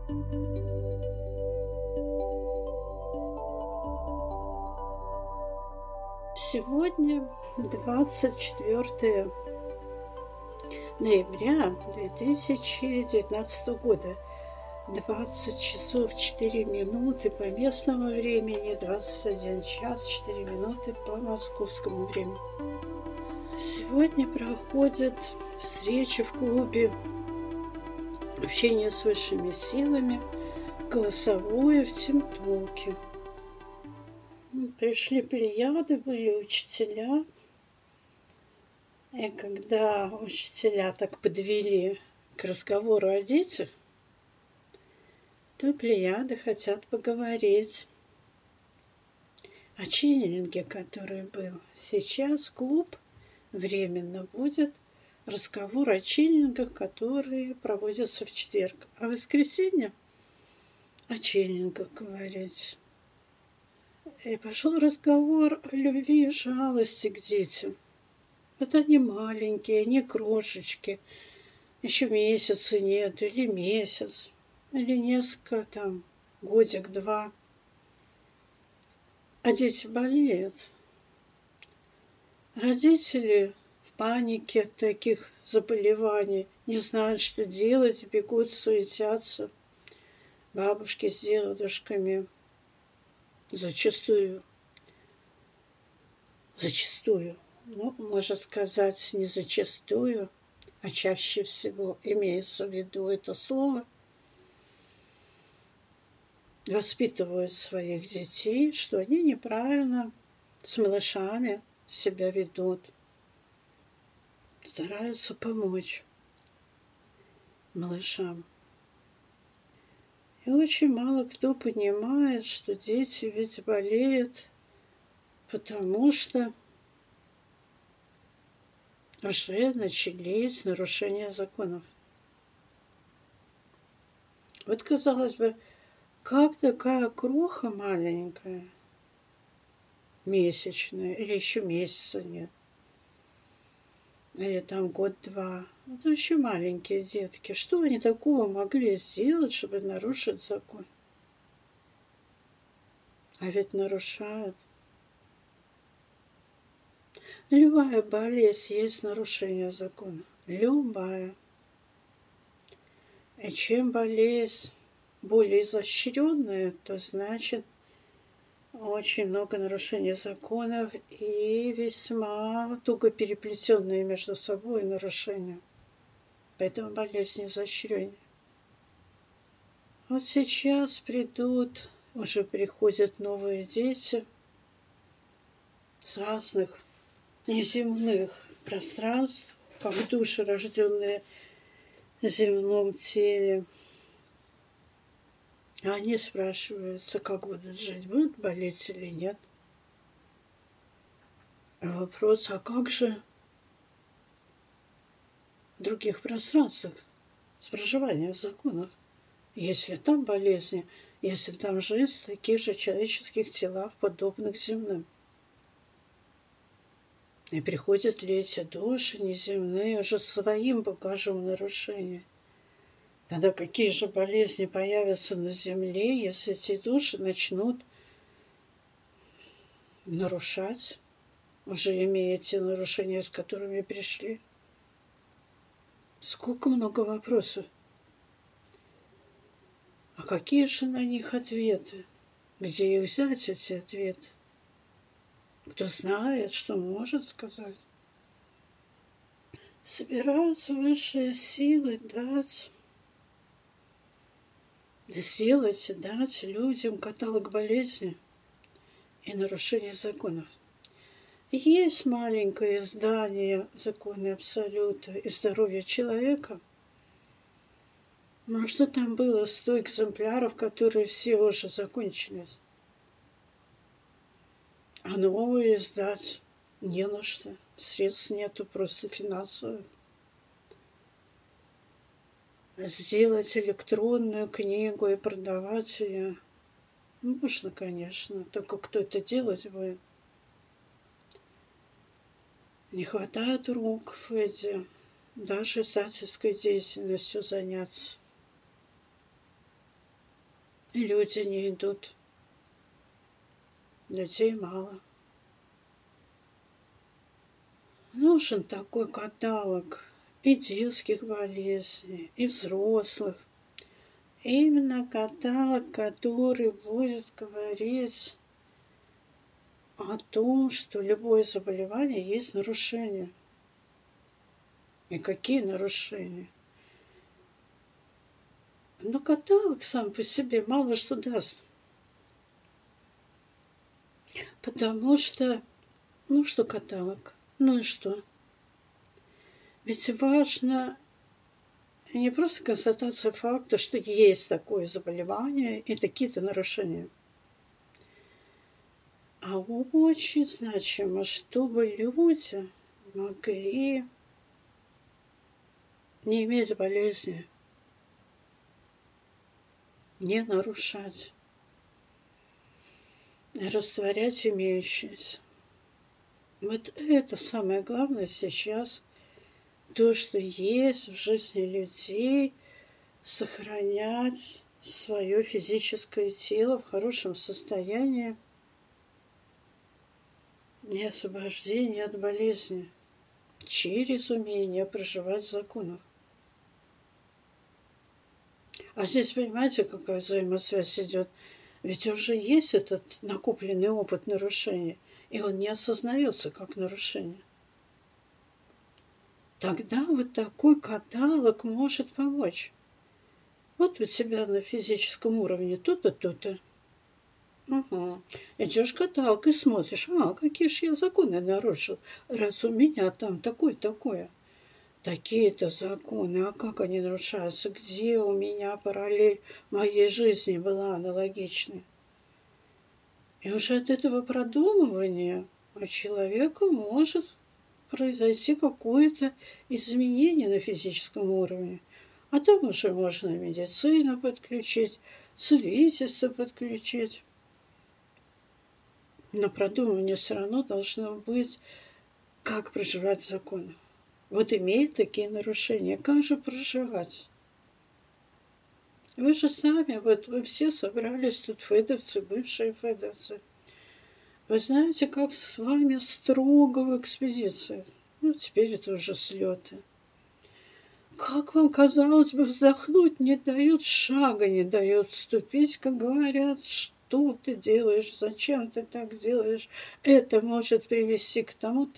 Сегодня 24 ноября 2019 года, 20 часов 4 минуты по местному времени, 21 час 4 минуты по московскому времени. Сегодня проходит встреча в клубе общения с высшими силами, голосовое в Тимтоке. Пришли плеяды, были учителя. И когда учителя так подвели к разговору о детях, то плеяды хотят поговорить о ченнелинге, который был. Сейчас клуб временно будет разговор о ченнелингах, которые проводятся в четверг. А в воскресенье о ченнелингах говорить. И пошел разговор о любви и жалости к детям. Вот они маленькие, они крошечки, еще месяца нет, или месяц, или несколько там, годик-два. А дети болеют. Родители в панике от таких заболеваний, не знают, что делать, бегут, суетятся. Бабушки с дедушками зачастую, ну, можно сказать, не зачастую, а чаще всего имеется в виду это слово, воспитывают своих детей, что они неправильно с малышами себя ведут, стараются помочь малышам. И очень мало кто понимает, что дети ведь болеют, потому что уже начались нарушения законов. Вот, казалось бы, как такая кроха маленькая, месячная, или еще месяца нет, или там год-два, это еще маленькие детки, что они такого могли сделать, чтобы нарушить закон? А ведь нарушают. Любая болезнь есть нарушение закона. Любая. И чем болезнь более изощренная, то значит очень много нарушений законов и весьма туго переплетенные между собой нарушения. Поэтому болезнь изощреннее. Вот сейчас уже приходят новые дети с разных неземных пространств, как души, рожденные в земном теле. А они спрашиваются, как будут жить, будут болеть или нет. Вопрос, а как же в других пространствах с проживанием в законах? Если там болезни, если там жизнь в таких же человеческих телах, подобных земным. И приходят ли эти души неземные уже своим багажом нарушений? Тогда какие же болезни появятся на земле, если эти души начнут нарушать, уже имея те нарушения, с которыми пришли? Сколько много вопросов. А какие же на них ответы? Где их взять, эти ответы? Кто знает, что может сказать? Собираются высшие силы сделать и дать людям каталог болезней и нарушений законов. Есть маленькое издание «Законы Абсолюта и здоровья человека». Но что там было? 100 экземпляров, которые все уже закончились. А новые издать не на что. Средств нету, просто финансовых. Сделать электронную книгу и продавать ее можно, конечно, только кто это делать будет? Не хватает рук в эти, даже издательской деятельностью заняться. и люди не идут. Людей мало. Нужен такой каталог и детских болезней, и взрослых. Именно каталог, который будет говорить о том, что любое заболевание есть нарушение. И какие нарушения? Но каталог сам по себе мало что даст. Потому что, что каталог? Ну и что? Ведь важно не просто констатация факта, что есть такое заболевание и такие-то нарушения. А очень значимо, чтобы люди могли не иметь болезни, не нарушать, растворять имеющиеся. Вот это самое главное сейчас, то, что есть в жизни людей, сохранять свое физическое тело в хорошем состоянии и освобождение от болезни через умение проживать в законах. А здесь, понимаете, какая взаимосвязь идет? Ведь уже есть этот накопленный опыт нарушения, и он не осознается как нарушение. Тогда вот такой каталог может помочь. Вот у тебя на физическом уровне то-то, то-то. Угу. Идешь в каталог и смотришь, какие же я законы нарушил, раз у меня там такое. Такие-то законы, а как они нарушаются? Где у меня параллель моей жизни была аналогичная? И уже от этого продумывания у человека может произойти какое-то изменение на физическом уровне. А там уже можно медицину подключить, целительство подключить. Но продумывание все равно должно быть, как проживать законы. Вот имеют такие нарушения, как же проживать? Вы же сами, вот вы все собрались тут фэдовцы, бывшие фэдовцы. Вы знаете, как с вами строго в экспедициях. Ну, теперь это уже слеты. Как вам, казалось бы, вздохнуть не дают, шага не дают ступить, как говорят, что ты делаешь, зачем ты так делаешь, это может привести к тому.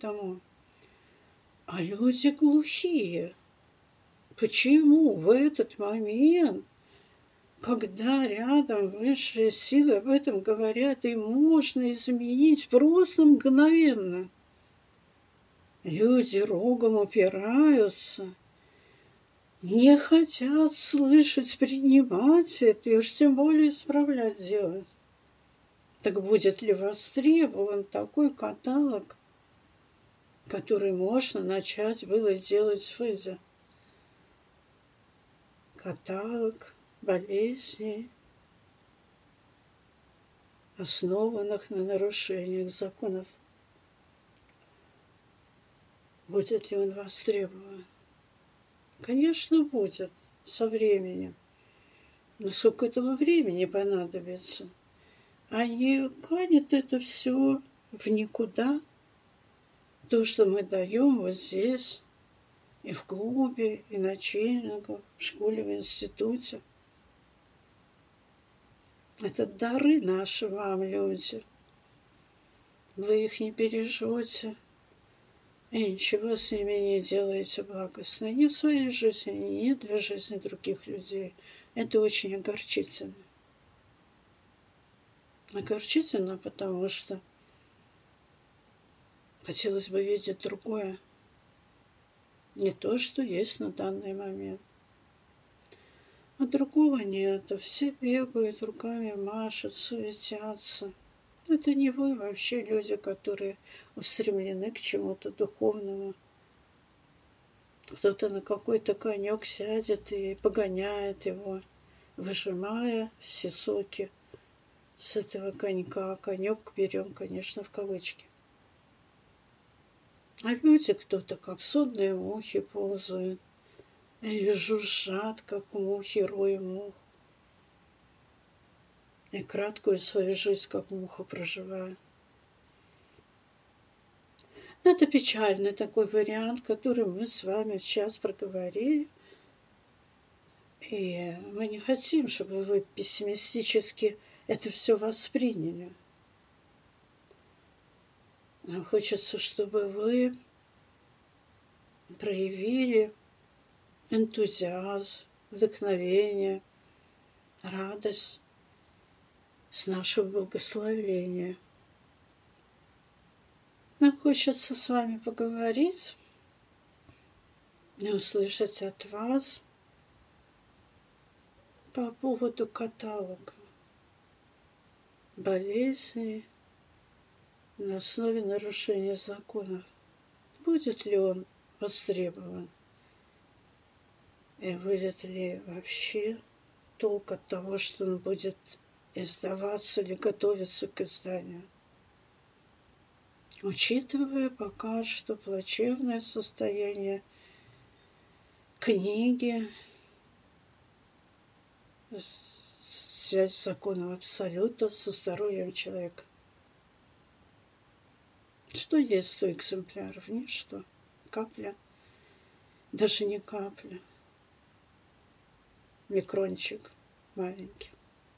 А люди глухие. Почему в этот момент, когда рядом высшие силы об этом говорят, и можно изменить просто мгновенно, люди рогом упираются, не хотят слышать, принимать это, и уж тем более исправлять делать. Так будет ли востребован такой каталог, который можно начать было делать в ФЭДе? Каталог болезней, основанных на нарушениях законов. Будет ли он востребован? Конечно, будет со временем. Но сколько этого времени понадобится? А не канет это все в никуда. То, что мы даем вот здесь, и в клубе, и на тренингах, в школе, в институте. Это дары наши вам, люди. Вы их не бережете, и ничего с ними не делаете благостно. Ни в своей жизни, ни для жизни других людей. Это очень огорчительно. Огорчительно, потому что хотелось бы видеть другое. Не то, что есть на данный момент. А другого нет. Все бегают, руками машут, суетятся. Это не вы вообще люди, которые устремлены к чему-то духовному. Кто-то на какой-то конек сядет и погоняет его, выжимая все соки с этого конька. Конек берем, конечно, в кавычки. А люди кто-то, как сонные мухи, ползают или жужжат, как мухи, рой мух. и краткую свою жизнь как муха проживаю. Это печальный такой вариант, который мы с вами сейчас проговорили. И мы не хотим, чтобы вы пессимистически это все восприняли. Нам хочется, чтобы вы проявили энтузиазм, вдохновение, радость с нашего благословения. Нам хочется с вами поговорить и услышать от вас по поводу каталога болезней на основе нарушения законов. Будет ли он востребован? И будет ли вообще толк от того, что он будет издаваться или готовиться к изданию? Учитывая пока что плачевное состояние книги, связь с законом абсолюта со здоровьем человека. Что есть 100 экземпляров? Ничто. Капля. Даже не капля. Микрончик маленький.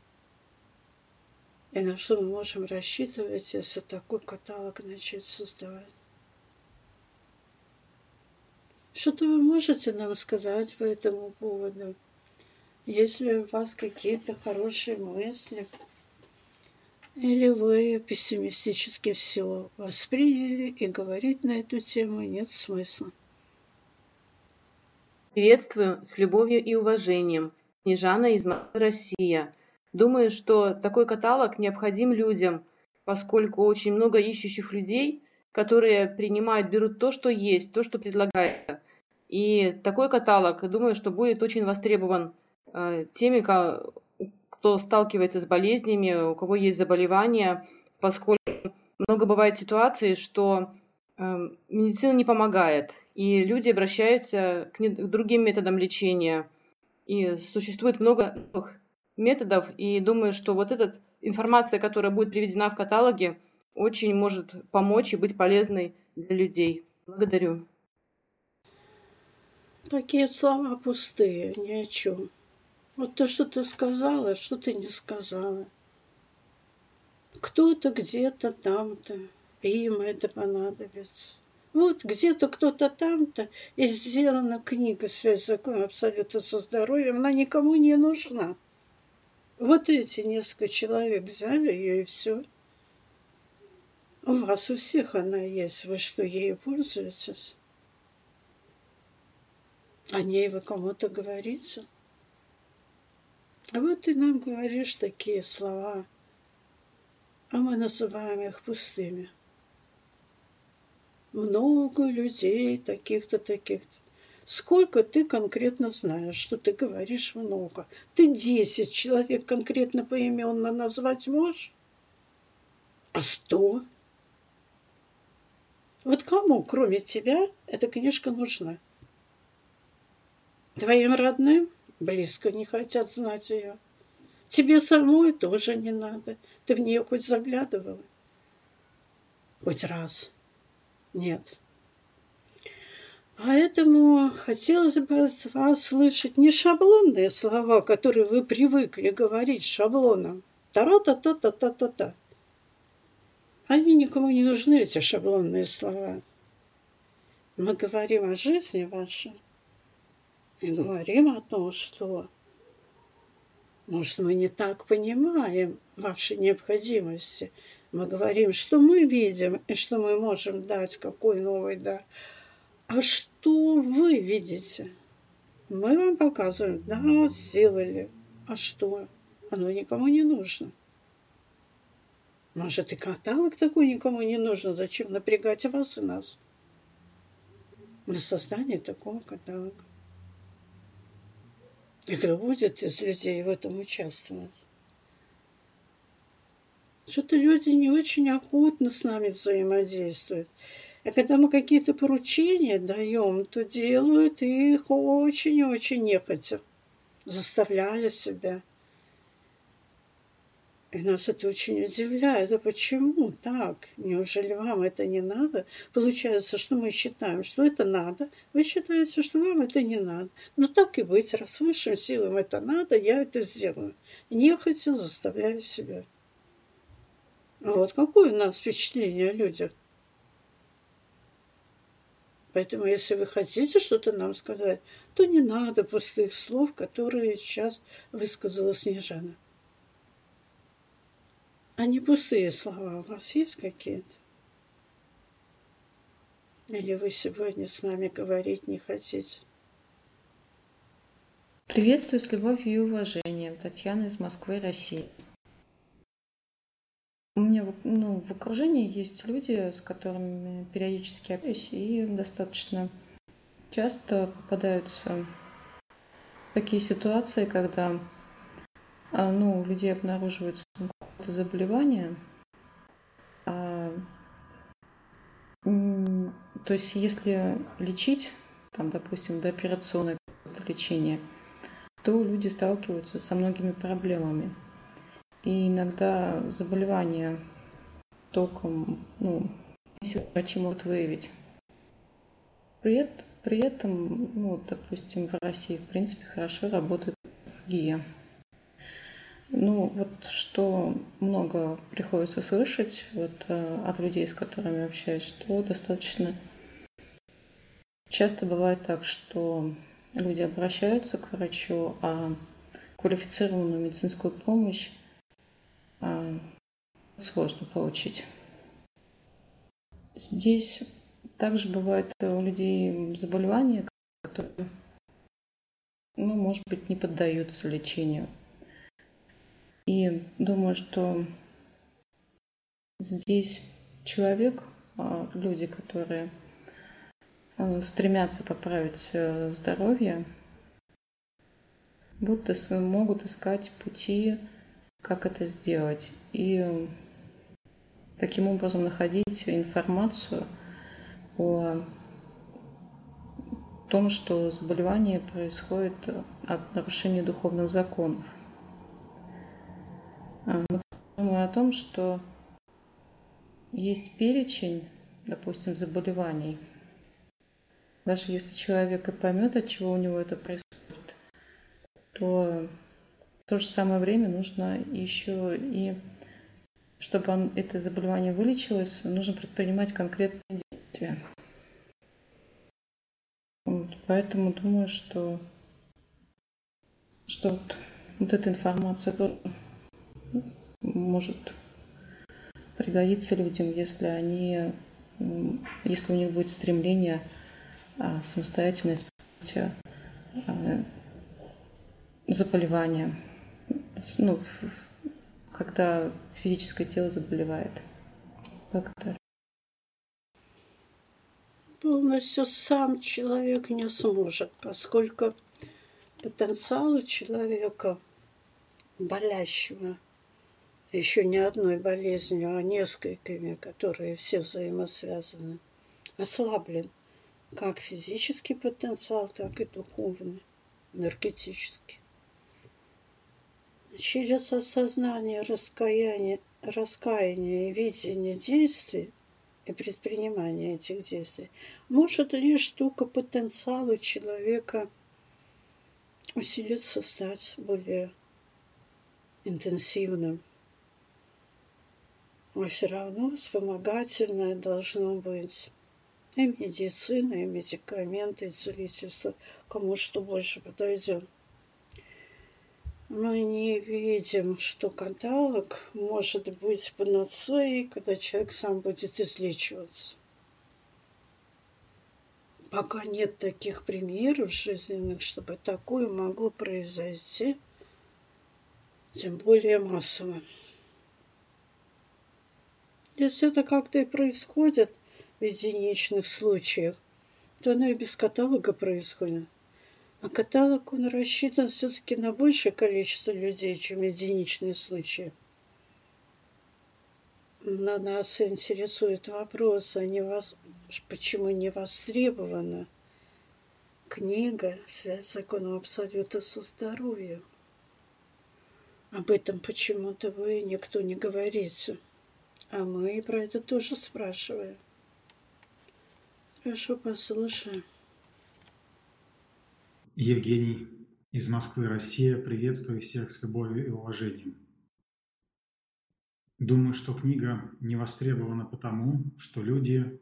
И на что мы можем рассчитывать, если такой каталог начать создавать? Что-то вы можете нам сказать по этому поводу? Есть ли у вас какие-то хорошие мысли? Или вы пессимистически все восприняли и говорить на эту тему нет смысла? Приветствую с любовью и уважением. Снежана из Москвы, Россия. Думаю, что такой каталог необходим людям, поскольку очень много ищущих людей, которые берут то, что есть, то, что предлагается. И такой каталог, думаю, что будет очень востребован теми, кто сталкивается с болезнями, у кого есть заболевания, поскольку много бывает ситуаций, что медицина не помогает, и люди обращаются к другим методам лечения. И существует много новых методов, и думаю, что вот эта информация, которая будет приведена в каталоге, очень может помочь и быть полезной для людей. Благодарю. Такие слова пустые, ни о чем. Вот то, что ты сказала, что ты не сказала. Кто-то где-то там-то, им это понадобится. Вот где-то кто-то там-то, и сделана книга «Связь закона абсолюта со здоровьем», она никому не нужна. Вот эти несколько человек взяли ее, и все. У вас у всех она есть. Вы что, ею пользуетесь? О ней вы кому-то говорите? А вот ты нам говоришь такие слова, а мы называем их пустыми. Много людей, таких-то, таких-то. Сколько ты конкретно знаешь, что ты говоришь много? Ты 10 человек конкретно поименно назвать можешь? А 100? Вот кому, кроме тебя, эта книжка нужна? Твоим родным близко не хотят знать ее. Тебе самой тоже не надо. Ты в нее хоть заглядывала? Хоть раз. Нет. Поэтому хотелось бы от вас слышать не шаблонные слова, которые вы привыкли говорить шаблоном. Тара-та-та-та-та-та-та. Они никому не нужны, эти шаблонные слова. Мы говорим о жизни вашей и говорим о том, что, может, мы не так понимаем ваши необходимости. Мы говорим, что мы видим и что мы можем дать, какой новый дар. А что вы видите? Мы вам показываем, да, сделали. А что? Оно никому не нужно. Может, и каталог такой никому не нужно. Зачем напрягать вас и нас на создание такого каталога? И кто будет из людей в этом участвовать? Что-то люди не очень охотно с нами взаимодействуют. А когда мы какие-то поручения даем, то делают их очень-очень нехотя. Заставляя себя. И нас это очень удивляет. А почему так? Неужели вам это не надо? Получается, что мы считаем, что это надо. Вы считаете, что вам это не надо. Но так и быть, раз высшим силам это надо, я это сделаю. Нехотя заставляю себя. Вот какое у нас впечатление о людях. Поэтому, если вы хотите что-то нам сказать, то не надо пустых слов, которые сейчас высказала Снежана. А не пустые слова у вас есть какие-то? Или вы сегодня с нами говорить не хотите? Приветствую с любовью и уважением. Татьяна из Москвы, России. У меня в окружении есть люди, с которыми периодически общаюсь, и достаточно часто попадаются такие ситуации, когда у людей обнаруживается какое-то заболевание. То есть если лечить, допустим, дооперационное лечение, то люди сталкиваются со многими проблемами. И иногда заболевания током, врачи могут выявить. При этом, допустим, в России, в принципе, хорошо работает ГИА. Что много приходится слышать от людей, с которыми общаюсь, что достаточно часто бывает так, что люди обращаются к врачу, а квалифицированную медицинскую помощь сложно получить. Здесь также бывает у людей заболевания, которые, может быть, не поддаются лечению. И думаю, что здесь человек, люди, которые стремятся поправить здоровье, могут искать пути, как это сделать. И таким образом находить информацию о том, что заболевание происходит от нарушения духовных законов. Думаю о том, что есть перечень, допустим, заболеваний. Даже если человек и поймет, от чего у него это происходит, то в то же самое время нужно еще и, чтобы это заболевание вылечилось, нужно предпринимать конкретные действия. Поэтому думаю, что эта информация тоже может пригодиться людям, если у них будет стремление самостоятельно исправить заболевания, когда физическое тело заболевает. Благодарю. Полностью сам человек не сможет, поскольку потенциал у человека, болящего еще не одной болезнью, а несколькими, которые все взаимосвязаны, ослаблен. Как физический потенциал, так и духовный, энергетический. Через осознание раскаяния и видение действий и предпринимание этих действий может лишь только потенциал у человека усилиться, стать более интенсивным. Но все равно вспомогательное должно быть и медицина, и медикаменты, и целительство, кому что больше подойдет. Мы не видим, что каталог может быть панацеей, когда человек сам будет излечиваться. Пока нет таких примеров жизненных, чтобы такое могло произойти, тем более массово. Если это как-то и происходит в единичных случаях, то оно и без каталога происходит. А каталог, он рассчитан все-таки на большее количество людей, чем единичные случаи. Но нас интересует вопрос, почему не востребована книга «Связь законов Абсолюта со здоровьем». Об этом почему-то вы никто не говорите. А мы про это тоже спрашиваем. Хорошо, послушаем. Евгений из Москвы, Россия. Приветствую всех с любовью и уважением. Думаю, что книга не востребована потому, что люди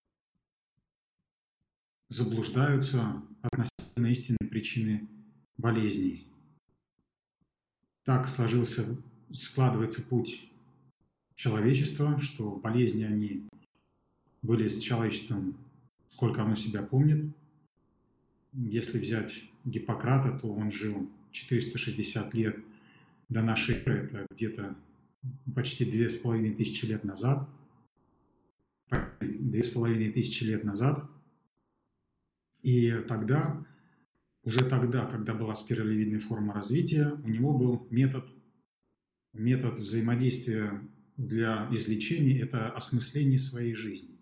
заблуждаются относительно истинной причины болезней. Так складывается путь человечества, что болезни, они были с человечеством, сколько оно себя помнит. Если взять Гиппократа, то он жил 460 лет до нашей эры, это где-то почти 2500 лет назад. 2500 лет назад. И уже тогда, когда была спиралевидная форма развития, у него был метод взаимодействия для излечения – это осмысление своей жизни.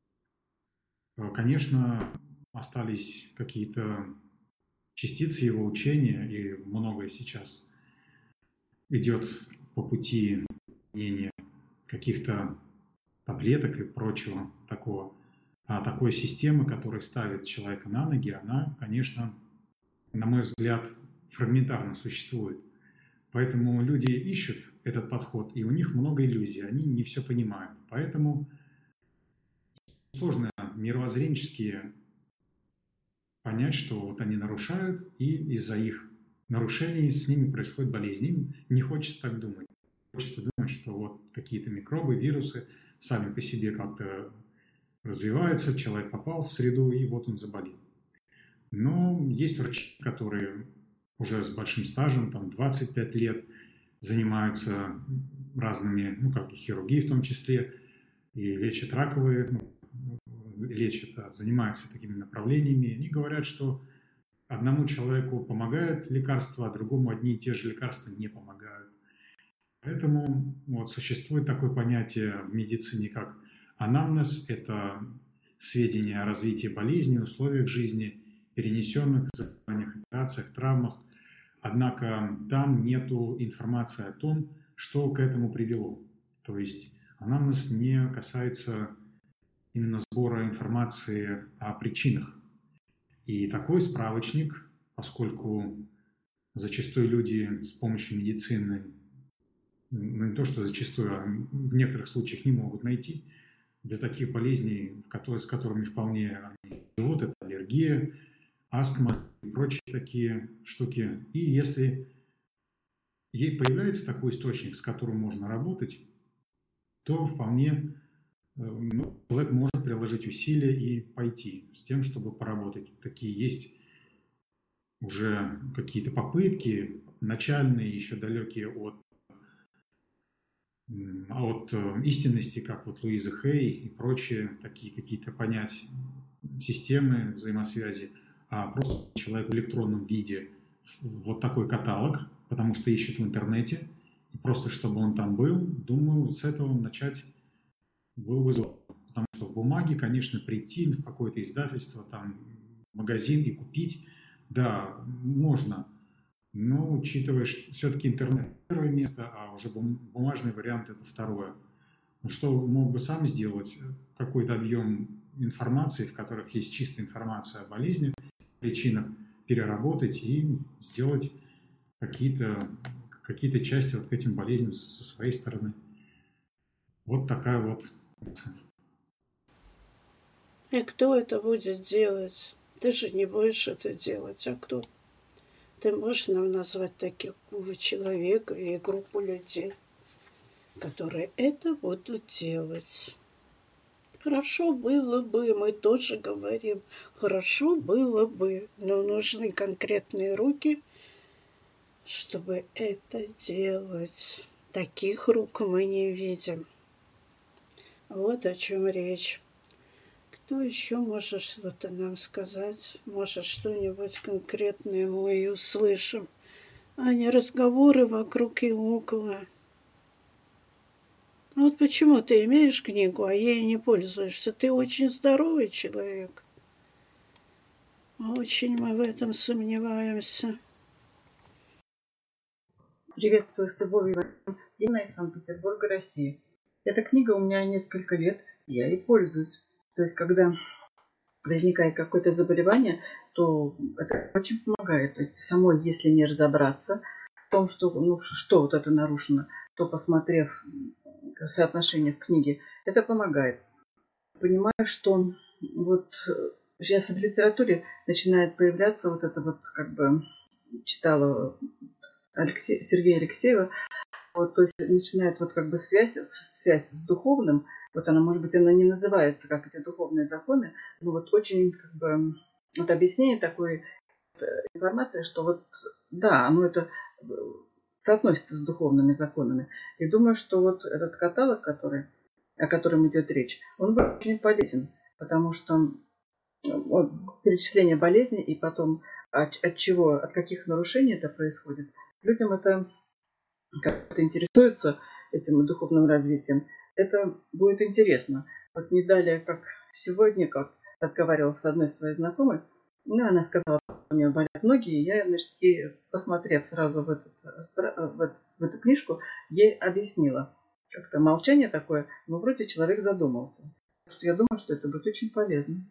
Конечно, остались какие-то частицы его учения, и многое сейчас идет по пути применения каких-то таблеток и прочего такого. А такой системы, которая ставит человека на ноги, она, конечно, на мой взгляд, фрагментарно существует. Поэтому люди ищут этот подход, и у них много иллюзий, они не все понимают. Поэтому сложно мировоззренчески понять, что вот они нарушают, и из-за их нарушений с ними происходит болезнь. Им не хочется так думать. Хочется думать, что вот какие-то микробы, вирусы сами по себе как-то развиваются, человек попал в среду, и вот он заболел. Но есть врачи, которые уже с большим стажем, там 25 лет, занимаются разными, как и хирургией в том числе, и лечат раковые, занимаются такими направлениями. Они говорят, что одному человеку помогают лекарства, а другому одни и те же лекарства не помогают. Поэтому существует такое понятие в медицине, как анамнез – это сведения о развитии болезни, условиях жизни, перенесенных заболеваниях, операциях, травмах. Однако там нету информации о том, что к этому привело. То есть анамнез не касается именно сбора информации о причинах. И такой справочник, поскольку зачастую люди с помощью медицины, не то что зачастую, а в некоторых случаях не могут найти, для таких болезней, с которыми вполне они живут, это аллергия, астма и прочие такие штуки. И если ей появляется такой источник, с которым можно работать, то вполне человек может приложить усилия и пойти с тем, чтобы поработать. Такие есть уже какие-то попытки, начальные, еще далекие от истинности, как вот Луиза Хей и прочие такие какие-то понять системы взаимосвязи, а просто человек в электронном виде вот такой каталог, потому что ищет в интернете, и просто чтобы он там был, думаю, с этого начать было бы здорово. Потому что в бумаге, конечно, прийти в какое-то издательство, там, магазин и купить, да, можно. Но учитывая, что все-таки интернет первое место, а уже бумажный вариант это второе. Ну, что мог бы сам сделать? Какой-то объем информации, в которых есть чистая информация о болезни, причинах, переработать и сделать какие-то части вот к этим болезням со своей стороны. Вот такая вот. И кто это будет делать? Ты же не будешь это делать, а кто? Ты можешь нам назвать такого человека или группу людей, которые это будут делать? Хорошо было бы, мы тоже говорим, хорошо было бы, но нужны конкретные руки, чтобы это делать. Таких рук мы не видим. Вот о чем речь. Кто еще может что-то нам сказать? Может, что-нибудь конкретное мы и услышим, а не разговоры вокруг и около. Вот почему ты имеешь книгу, а ей не пользуешься? Ты очень здоровый человек. Очень мы в этом сомневаемся. Приветствую с любовью, Инна из Санкт-Петербурга, Россия. Эта книга у меня несколько лет, я ей пользуюсь. То есть, когда возникает какое-то заболевание, то это очень помогает. То есть, самой, если не разобраться в том, что, что вот это нарушено, то, посмотрев соотношение в книге, это помогает. Понимаю, что вот сейчас в литературе начинает появляться вот это вот, как бы, читала Сергея Алексеева, вот, то есть начинает вот как бы связь с духовным, вот она, может быть, она не называется как эти духовные законы, но вот очень как бы вот объяснение такой информации, что вот да, оно это соотносится с духовными законами. И думаю, что вот этот каталог, о котором идет речь, он будет очень полезен, потому что перечисление болезней и потом от каких нарушений это происходит, людям это как-то интересуются этим духовным развитием, это будет интересно. Вот не далее, как сегодня, как разговаривала с одной своей знакомой, она сказала, что у нее болят ноги, и я, значит, ей, посмотрев сразу в эту книжку, ей объяснила. Как-то молчание такое, но вроде человек задумался. Потому что я думаю, что это будет очень полезно.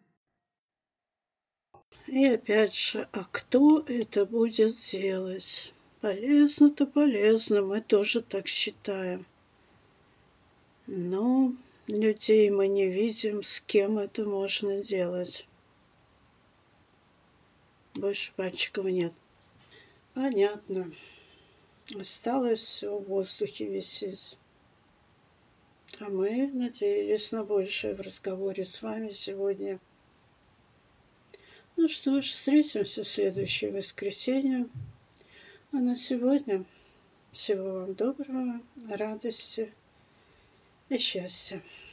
И опять же, а кто это будет делать? Полезно-то полезно, мы тоже так считаем. Но людей мы не видим, с кем это можно делать. Больше пальчиков нет. Понятно. Осталось все в воздухе висеть. А мы надеялись на большее в разговоре с вами сегодня. Ну что ж, встретимся в следующее воскресенье. А на сегодня всего вам доброго, радости и счастья.